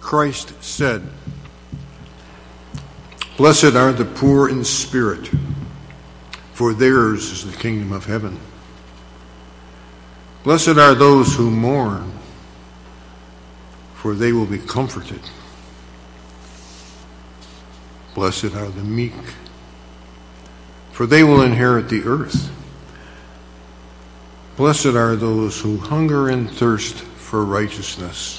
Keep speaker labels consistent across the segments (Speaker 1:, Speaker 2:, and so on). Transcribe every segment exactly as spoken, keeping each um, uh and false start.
Speaker 1: Christ said, "Blessed are the poor in spirit, for theirs is the kingdom of heaven. Blessed are those who mourn, for they will be comforted. Blessed are the meek, for they will inherit the earth. Blessed are those who hunger and thirst for righteousness,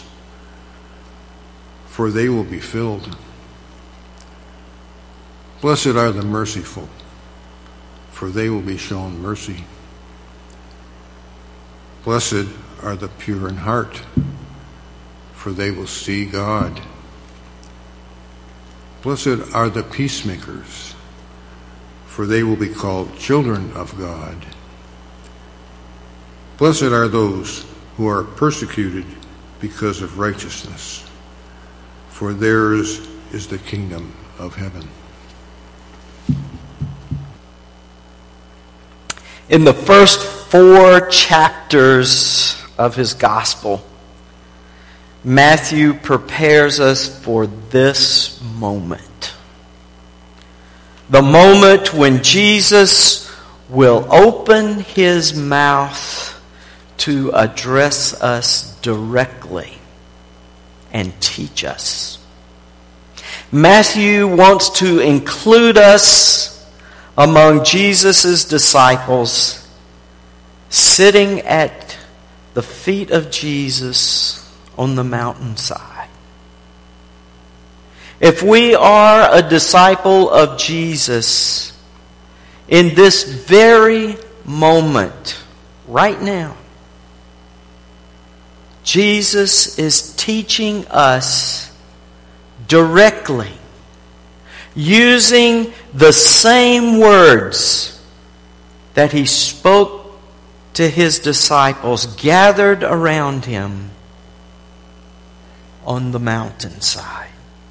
Speaker 1: for they will be filled. Blessed are the merciful, for they will be shown mercy. Blessed are the pure in heart, for they will see God. Blessed are the peacemakers, for they will be called children of God. Blessed are those who are persecuted because of righteousness, for theirs is the kingdom of heaven."
Speaker 2: In the first four chapters of his gospel, Matthew prepares us for this moment. The moment when Jesus will open his mouth to address us directly and teach us. Matthew wants to include us among Jesus' disciples, sitting at the feet of Jesus on the mountainside. If we are a disciple of Jesus, in this very moment, right now, Jesus is teaching us directly, using the same words that he spoke to his disciples gathered around him on the mountainside.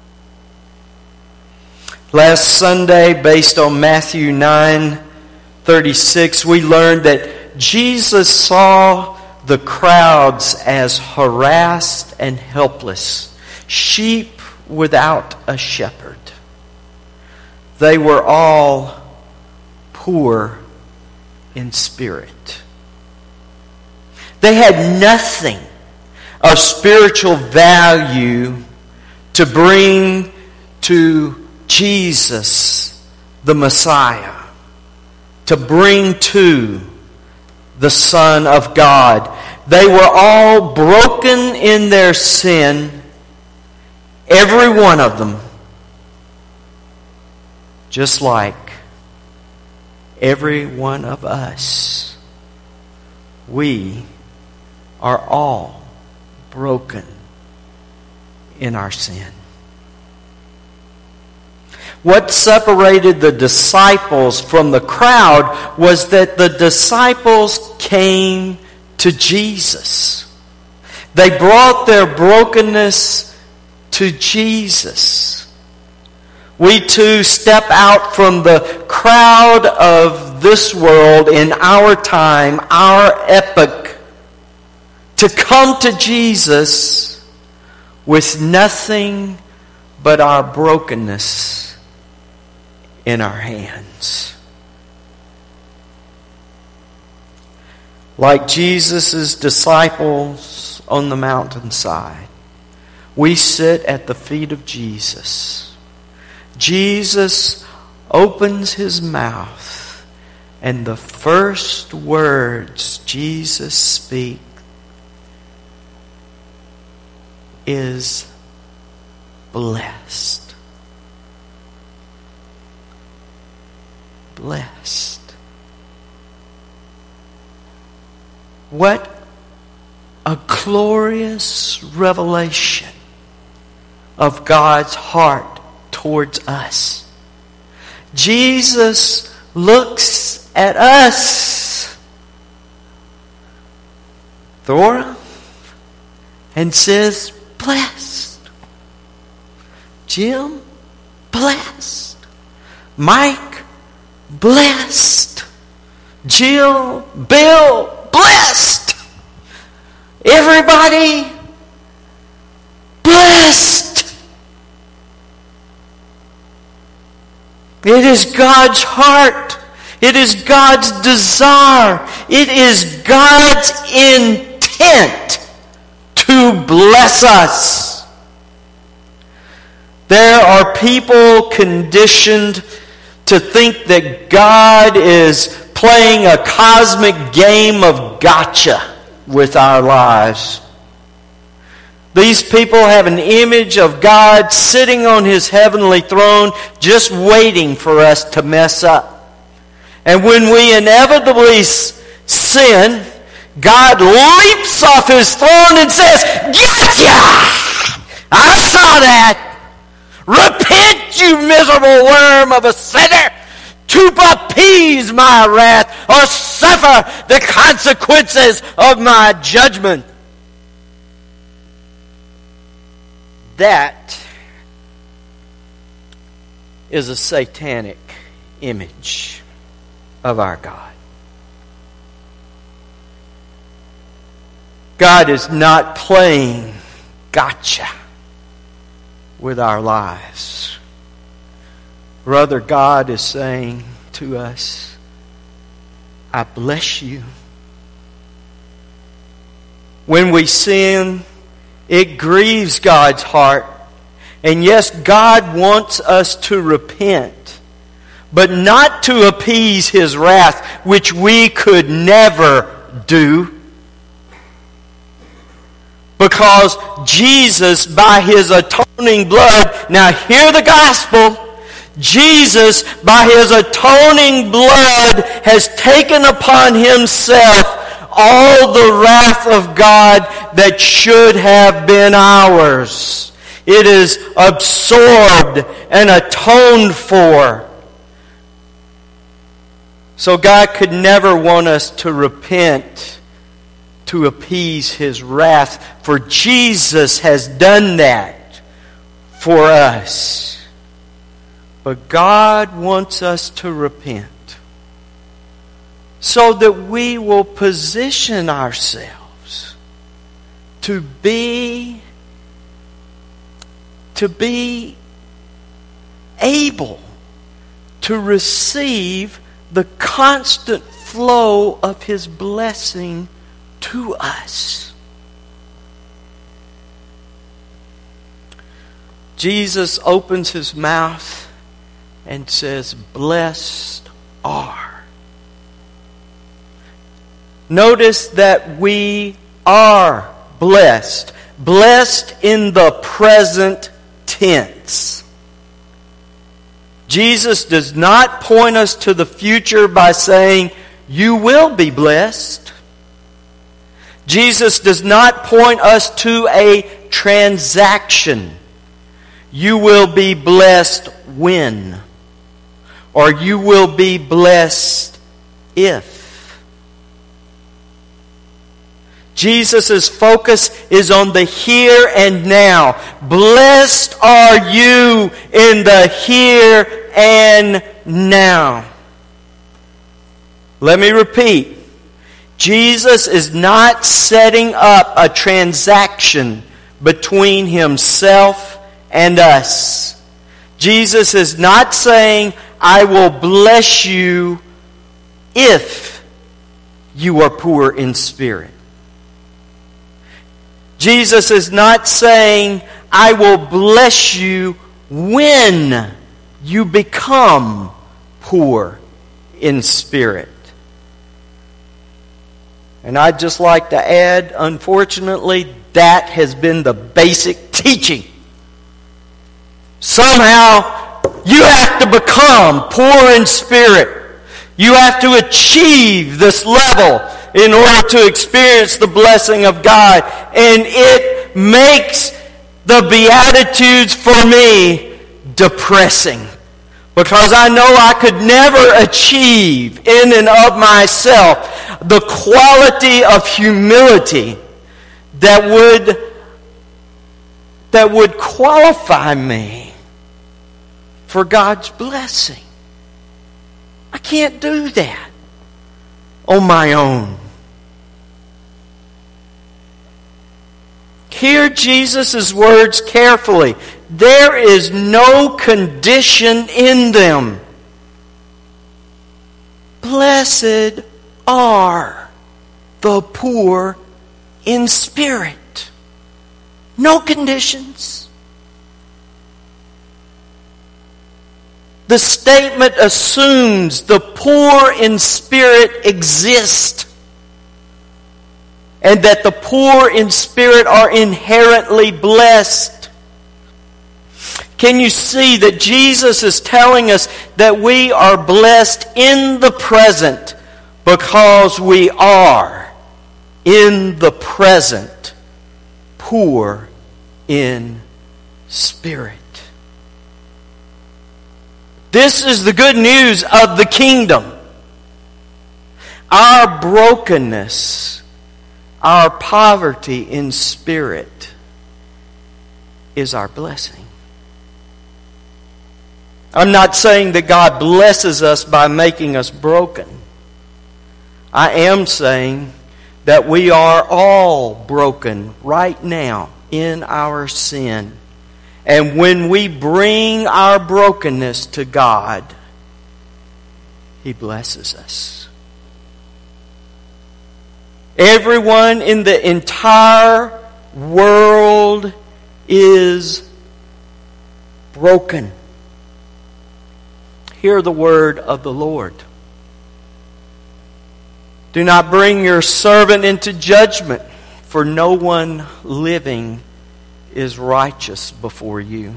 Speaker 2: Last Sunday, based on Matthew nine thirty-six, we learned that Jesus saw the crowds as harassed and helpless, sheep without a shepherd. They were all poor in spirit. They had nothing of spiritual value to bring to Jesus, the Messiah, to bring to the Son of God. They were all broken in their sin, every one of them, just like every one of us. We are all broken in our sin. What separated the disciples from the crowd was that the disciples came to Jesus. They brought their brokenness to Jesus. We too step out from the crowd of this world in our time, our epoch, to come to Jesus with nothing but our brokenness in our hands. Like Jesus' disciples on the mountainside, we sit at the feet of Jesus. Jesus opens his mouth, and the first words Jesus speaks is blessed. Blessed. What a glorious revelation of God's heart towards us. Jesus looks at us, Thora, and says, blessed. Jim, blessed. Mike, blessed. Jill, Bill, blessed. Everybody, blessed. It is God's heart. It is God's desire. It is God's intent to bless us. There are people conditioned to think that God is playing a cosmic game of gotcha with our lives. These people have an image of God sitting on His heavenly throne just waiting for us to mess up. And when we inevitably sin, God leaps off His throne and says, "Gotcha! I saw that! Repent, you miserable worm of a sinner, to appease my wrath or suffer the consequences of my judgment." That is a satanic image of our God. God is not playing gotcha with our lives. Rather, God is saying to us, "I bless you." When we sin, it grieves God's heart. And yes, God wants us to repent, but not to appease His wrath, which we could never do. Because Jesus, by His atoning blood, now hear the gospel, Jesus, by His atoning blood, has taken upon Himself all the wrath of God that should have been ours. It is absorbed and atoned for. So God could never want us to repent to appease His wrath, for Jesus has done that for us. But God wants us to repent so that we will position ourselves to be to be able to receive the constant flow of His blessing to us. Jesus opens His mouth and says, "Blessed are." Notice that we are blessed. Blessed in the present tense. Jesus does not point us to the future by saying, "You will be blessed." Jesus does not point us to a transaction. "You will be blessed when," or "You will be blessed if." Jesus' focus is on the here and now. Blessed are you in the here and now. Let me repeat. Jesus is not setting up a transaction between Himself and us. Jesus is not saying, "I will bless you if you are poor in spirit." Jesus is not saying, "I will bless you when you become poor in spirit." And I'd just like to add, unfortunately, that has been the basic teaching. Somehow, you have to become poor in spirit. You have to achieve this level in order to experience the blessing of God. And it makes the Beatitudes for me depressing. Because I know I could never achieve in and of myself the quality of humility that would, that would qualify me for God's blessing. I can't do that on my own. Hear Jesus' words carefully. There is no condition in them. blessed are the poor in spirit. No conditions. The statement assumes the poor in spirit exist, and that the poor in spirit are inherently blessed. Can you see that Jesus is telling us that we are blessed in the present because we are in the present poor in spirit? This is the good news of the kingdom. Our brokenness, our poverty in spirit is our blessing. I'm not saying that God blesses us by making us broken. I am saying that we are all broken right now in our sin. And when we bring our brokenness to God, He blesses us. Everyone in the entire world is broken. Hear the word of the Lord. Do not bring your servant into judgment, for no one living is righteous before you.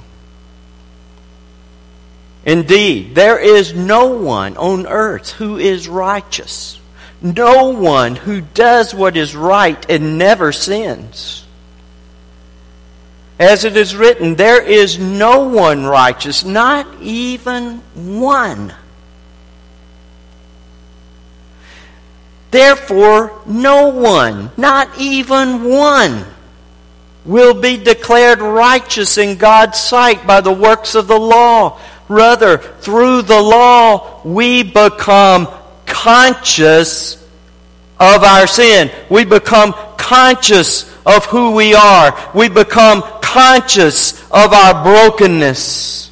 Speaker 2: Indeed, there is no one on earth who is righteous. No one who does what is right and never sins. As it is written, there is no one righteous, not even one. Therefore, no one, not even one, will be declared righteous in God's sight by the works of the law. Rather, through the law, we become conscious of our sin. We become conscious of who we are. We become conscious of our brokenness.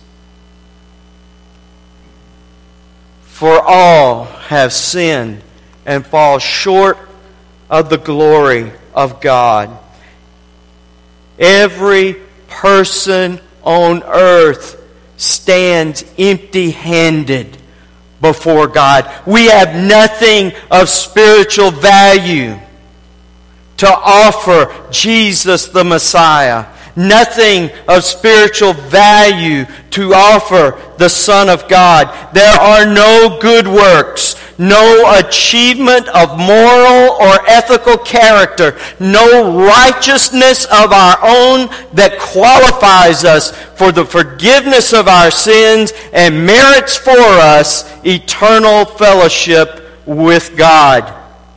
Speaker 2: For all have sinned and fall short of the glory of God. Every person on earth stands empty-handed before God. We have nothing of spiritual value to offer Jesus the Messiah. Nothing of spiritual value to offer the Son of God. There are no good works, no achievement of moral or ethical character, no righteousness of our own that qualifies us for the forgiveness of our sins and merits for us eternal fellowship with God.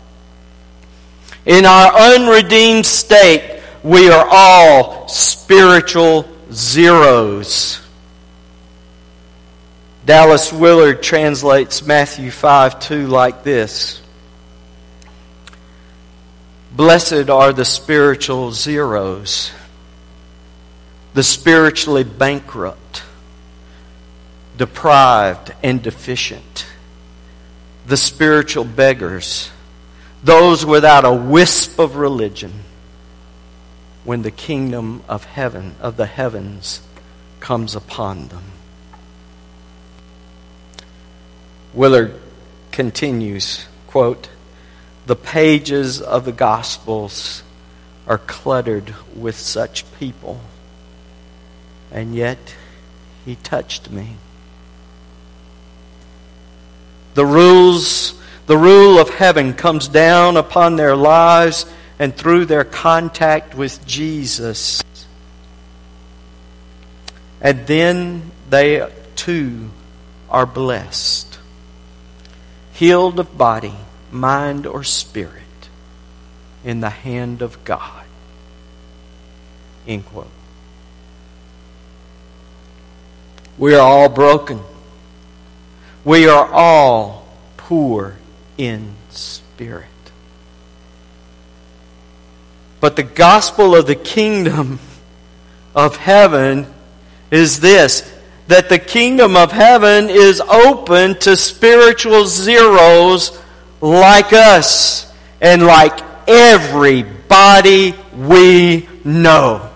Speaker 2: In our unredeemed state, we are all spiritual zeros. Dallas Willard translates Matthew five two like this: Blessed are the spiritual zeros, the spiritually bankrupt, deprived and deficient, the spiritual beggars, those without a wisp of religion, when the kingdom of heaven, of the heavens, comes upon them. Willard continues, quote, the pages of the Gospels are cluttered with such people, and yet He touched me. The rules, the rule of heaven comes down upon their lives and through their contact with Jesus. And then they too are blessed, healed of body, mind, or spirit, in the hand of God. End quote. We are all broken. We are all poor in spirit. But the gospel of the kingdom of heaven is this: that the kingdom of heaven is open to spiritual zeros like us and like everybody we know.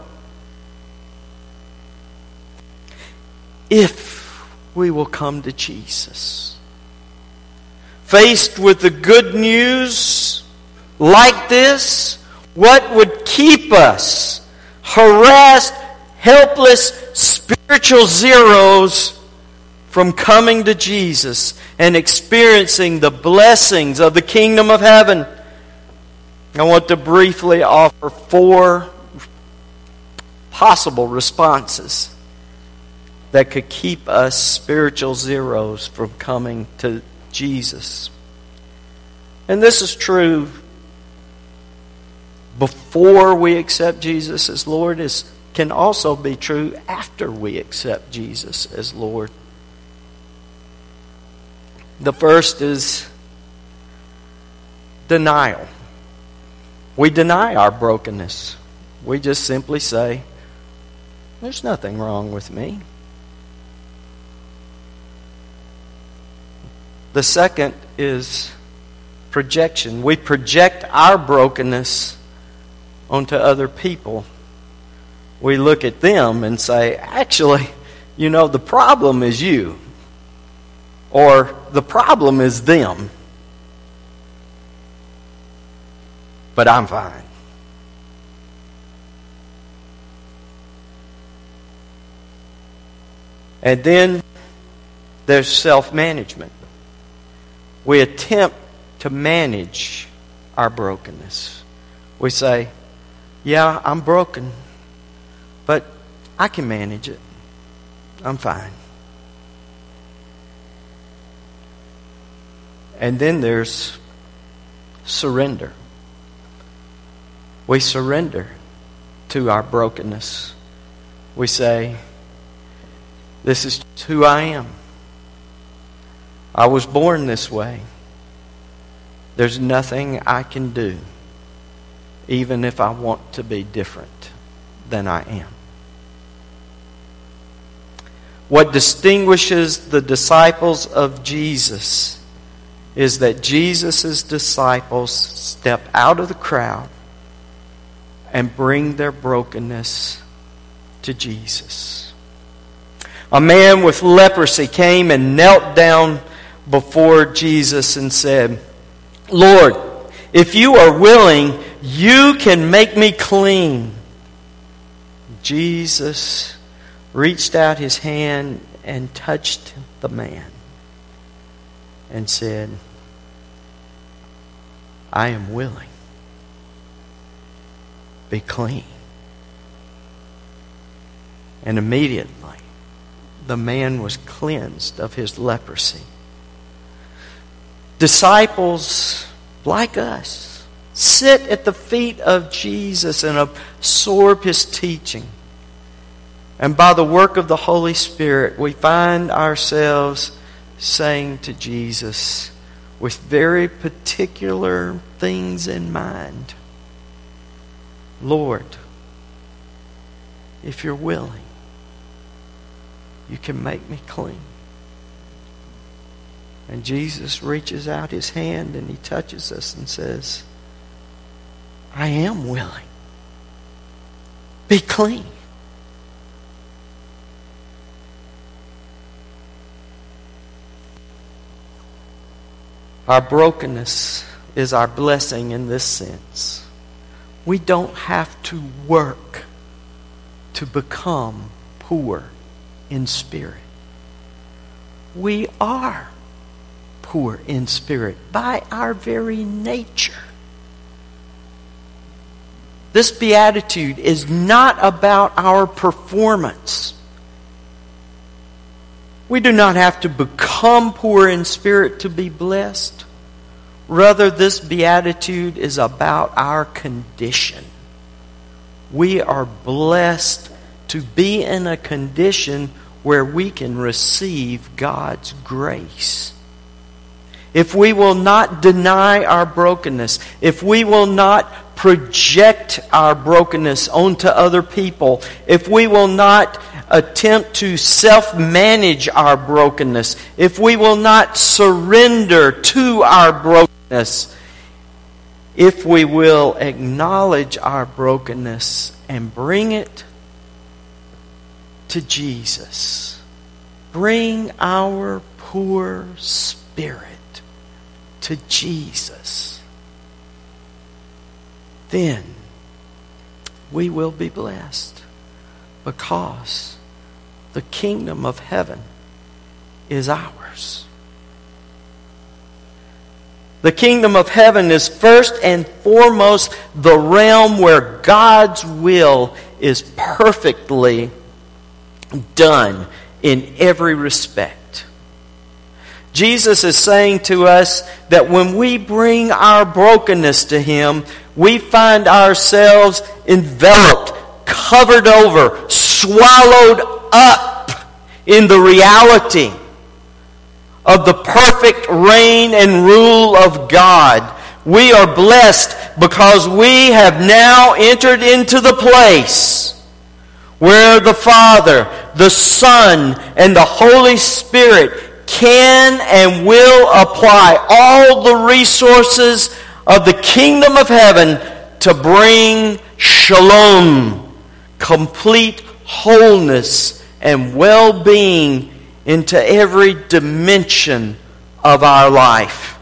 Speaker 2: If we will come to Jesus. Faced with the good news like this, what would keep us harassed, helpless, spiritual zeros from coming to Jesus and experiencing the blessings of the kingdom of heaven? I want to briefly offer four possible responses that could keep us spiritual zeros from coming to Jesus. And this is true before we accept Jesus as Lord, is can also be true after we accept Jesus as Lord. The first is denial. We deny our brokenness. We just simply say, there's nothing wrong with me. The second is projection. We project our brokenness onto other people. We look at them and say, actually, you know, the problem is you. Or the problem is them. But I'm fine. And then there's self-management. We attempt to manage our brokenness. We say, yeah, I'm broken, but I can manage it. I'm fine. And then there's surrender. We surrender to our brokenness. We say, this is who I am. I was born this way. There's nothing I can do, even if I want to be different than I am. What distinguishes the disciples of Jesus is that Jesus' disciples step out of the crowd and bring their brokenness to Jesus. A man with leprosy came and knelt down before Jesus and said, Lord, if you are willing, you can make me clean. Jesus reached out his hand and touched the man and said, I am willing. Be clean. And immediately the man was cleansed of his leprosy. Disciples like us sit at the feet of Jesus and absorb his teaching. And by the work of the Holy Spirit, we find ourselves saying to Jesus, with very particular things in mind, Lord, if you're willing, you can make me clean. And Jesus reaches out his hand and he touches us and says, I am willing. Be clean. Our brokenness is our blessing in this sense. We don't have to work to become poor in spirit. We are poor in spirit by our very nature. This beatitude is not about our performance. We do not have to become poor in spirit to be blessed. Rather, this beatitude is about our condition. We are blessed to be in a condition where we can receive God's grace. If we will not deny our brokenness, if we will not project our brokenness onto other people, if we will not attempt to self-manage our brokenness, if we will not surrender to our brokenness, if we will acknowledge our brokenness and bring it to Jesus, bring our poor spirit to Jesus, then we will be blessed, because the kingdom of heaven is ours. The kingdom of heaven is first and foremost the realm where God's will is perfectly done in every respect. Jesus is saying to us that when we bring our brokenness to Him, we find ourselves enveloped, covered over, swallowed up in the reality of the perfect reign and rule of God. We are blessed because we have now entered into the place where the Father, the Son, and the Holy Spirit can and will apply all the resources of the kingdom of heaven to bring shalom, complete wholeness and well-being into every dimension of our life.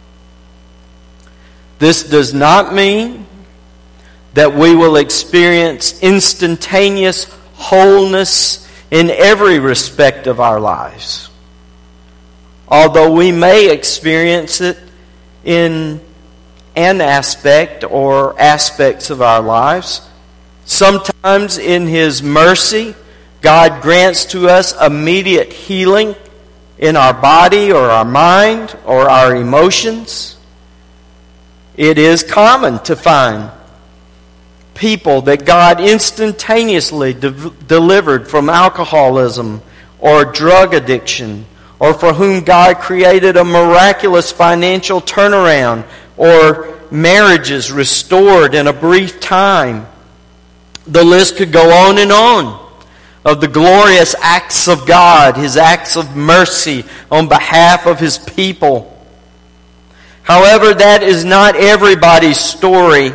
Speaker 2: This does not mean that we will experience instantaneous wholeness in every respect of our lives. Although we may experience it in an aspect or aspects of our lives, sometimes in His mercy, God grants to us immediate healing in our body or our mind or our emotions. It is common to find people that God instantaneously de- delivered from alcoholism or drug addiction, or for whom God created a miraculous financial turnaround, or marriages restored in a brief time. The list could go on and on of the glorious acts of God, His acts of mercy on behalf of His people. However, that is not everybody's story.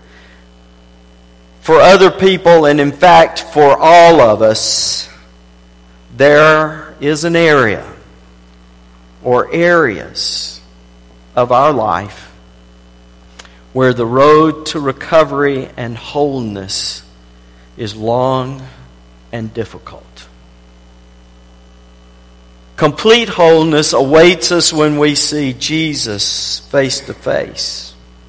Speaker 2: For other people, and in fact for all of us, there is an area or areas of our life where the road to recovery and wholeness is long and difficult. Complete wholeness awaits us when we see Jesus face to face.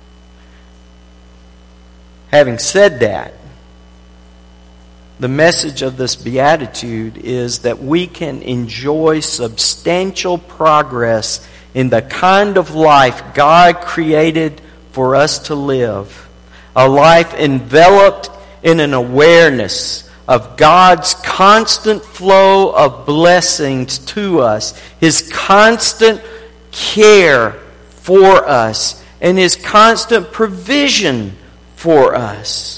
Speaker 2: Having said that, the message of this beatitude is that we can enjoy substantial progress in the kind of life God created for us to live. A life enveloped in an awareness of God's constant flow of blessings to us, His constant care for us, and His constant provision for us.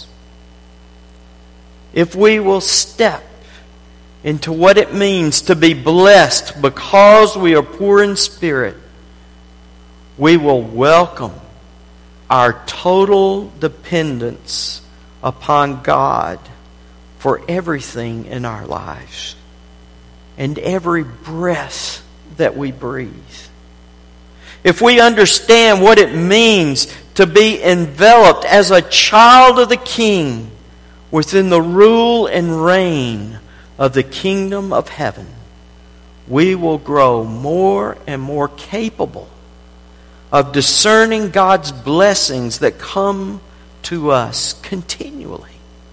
Speaker 2: If we will step into what it means to be blessed because we are poor in spirit, we will welcome our total dependence upon God for everything in our lives and every breath that we breathe. If we understand what it means to be enveloped as a child of the King within the rule and reign of the kingdom of heaven, we will grow more and more capable of discerning God's blessings that come to us continually.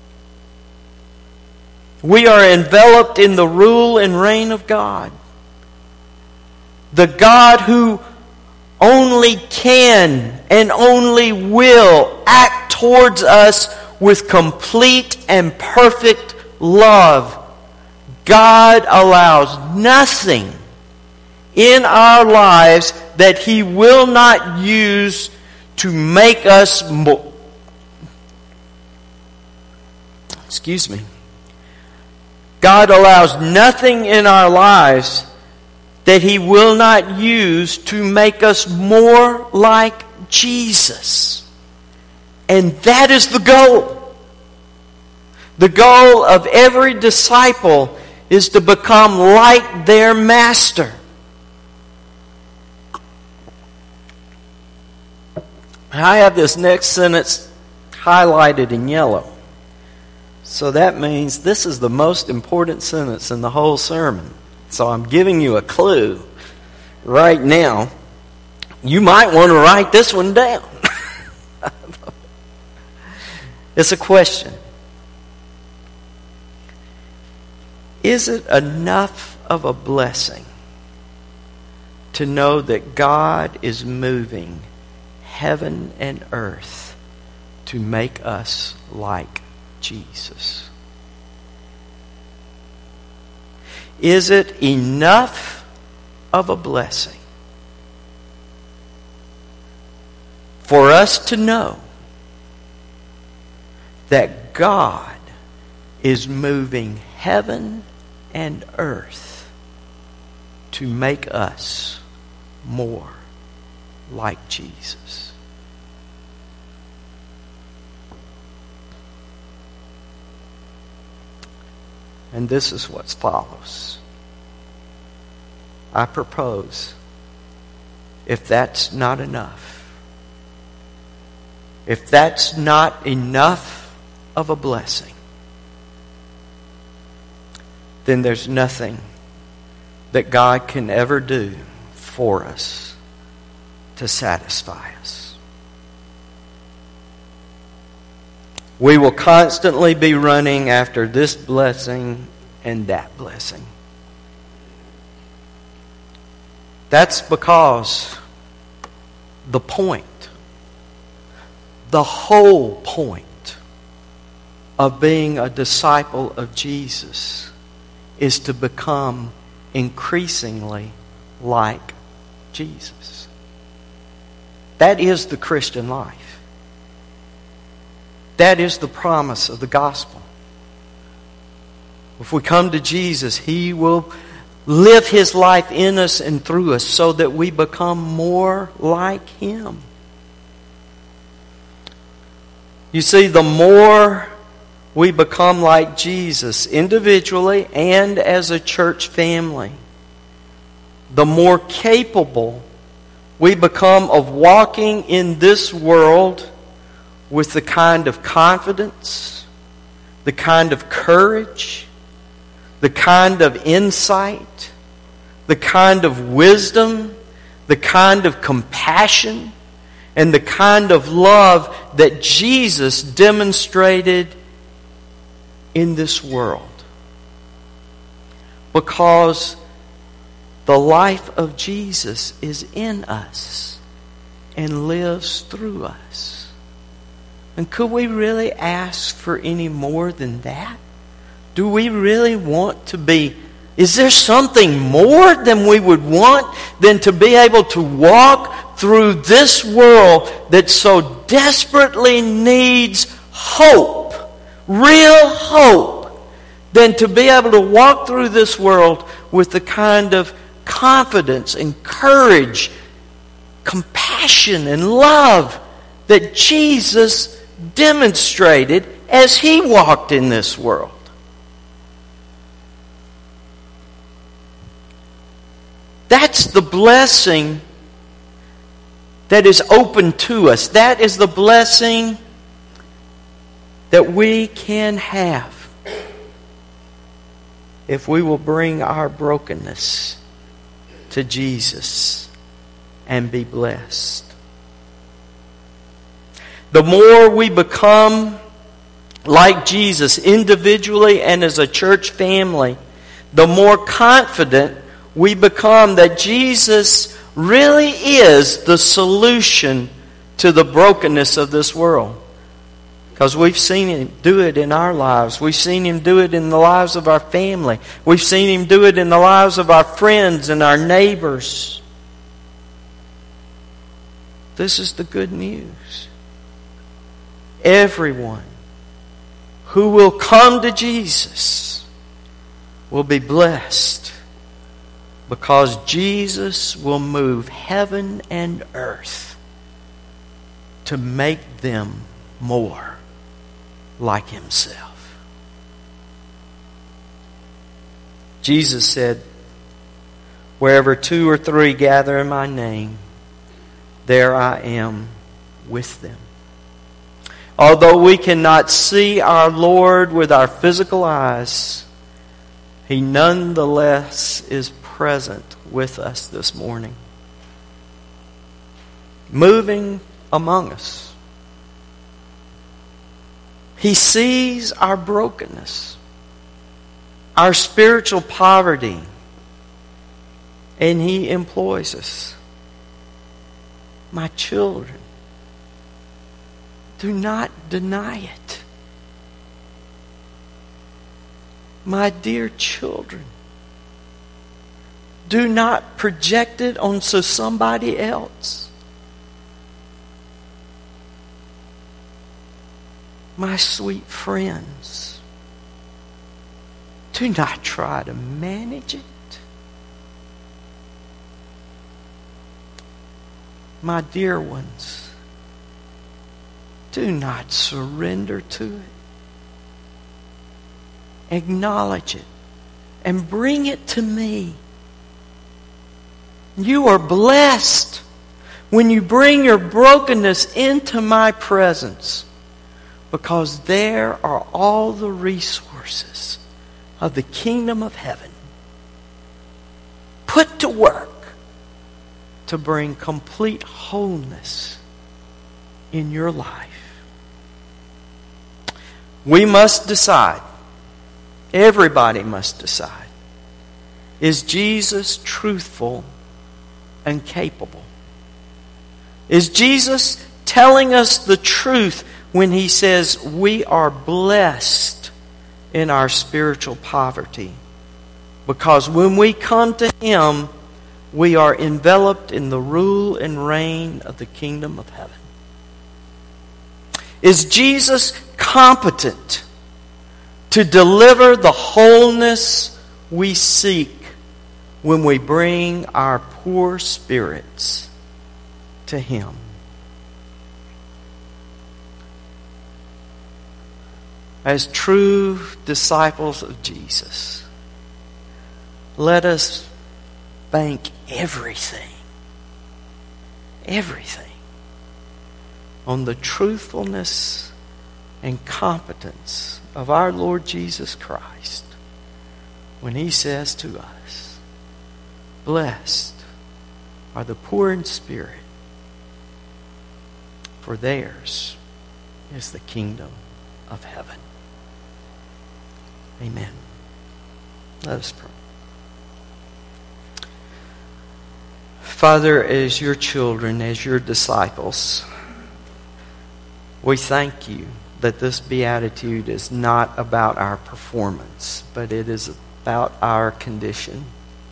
Speaker 2: We are enveloped in the rule and reign of God. The God who only can and only will act towards us with complete and perfect love. God allows nothing in our lives that He will not use to make us more. Excuse me. God allows nothing in our lives that He will not use to make us more like Jesus. And that is the goal. The goal of every disciple is to become like their master. I have this next sentence highlighted in yellow. So that means this is the most important sentence in the whole sermon. So I'm giving you a clue right now. You might want to write this one down. It's a question. Is it enough of a blessing to know that God is moving heaven and earth to make us like Jesus? Is it enough of a blessing for us to know that God is moving heaven and earth to make us more like Jesus? And this is what follows. I propose, if that's not enough, if that's not enough of a blessing, then there's nothing that God can ever do for us to satisfy us. We will constantly be running after this blessing and that blessing. That's because the point, the whole point of being a disciple of Jesus is to become increasingly like Jesus. That is the Christian life. That is the promise of the gospel. If we come to Jesus, He will live His life in us and through us so that we become more like Him. You see, the more we become like Jesus individually and as a church family, the more capable we become of walking in this world with the kind of confidence, the kind of courage, the kind of insight, the kind of wisdom, the kind of compassion, and the kind of love that Jesus demonstrated in this world. Because the life of Jesus is in us and lives through us. And could we really ask for any more than that? Do we really want to be... Is there something more than we would want than to be able to walk through this world that so desperately needs hope, real hope, than to be able to walk through this world with the kind of confidence and courage, compassion and love that Jesus demonstrated as He walked in this world? That's the blessing that is open to us. That is the blessing that we can have if we will bring our brokenness to Jesus and be blessed. The more we become like Jesus individually and as a church family, the more confident we become that Jesus really is the solution to the brokenness of this world. Because we've seen Him do it in our lives. We've seen Him do it in the lives of our family. We've seen Him do it in the lives of our friends and our neighbors. This is the good news. Everyone who will come to Jesus will be blessed because Jesus will move heaven and earth to make them more like Himself. Jesus said, wherever two or three gather in my name, there I am with them. Although we cannot see our Lord with our physical eyes, He nonetheless is present with us this morning, moving among us. He sees our brokenness, our spiritual poverty, and He employs us. My children, do not deny it. My dear children, do not project it onto somebody else. My sweet friends, do not try to manage it. My dear ones, do not surrender to it. Acknowledge it and bring it to me. You are blessed when you bring your brokenness into my presence, because there are all the resources of the kingdom of heaven put to work to bring complete wholeness in your life. We must decide, everybody must decide, is Jesus truthful and capable? Is Jesus telling us the truth when He says we are blessed in our spiritual poverty? Because when we come to Him, we are enveloped in the rule and reign of the kingdom of heaven. Is Jesus competent to deliver the wholeness we seek when we bring our poor spirits to Him? As true disciples of Jesus, let us bank everything, everything on the truthfulness and competence of our Lord Jesus Christ when He says to us, blessed are the poor in spirit, for theirs is the kingdom of heaven. Amen. Let us pray. Father, as your children, as your disciples, we thank you that this beatitude is not about our performance, but it is about our condition.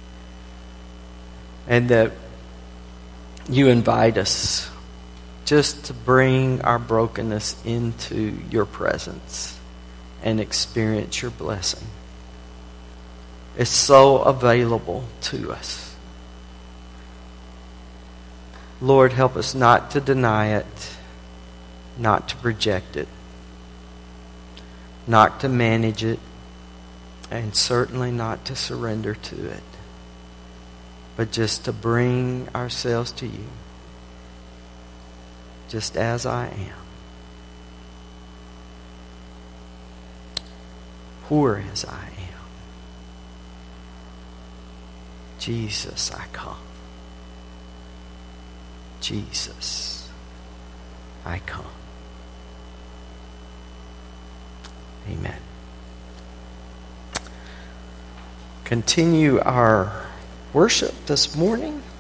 Speaker 2: And that you invite us just to bring our brokenness into your presence and experience your blessing. It's so available to us. Lord, help us not to deny it, not to project it, not to manage it, and certainly not to surrender to it, but just to bring ourselves to you, just as I am. Poor as I am. Jesus, I come. Jesus, I come. Amen. Continue our worship this morning.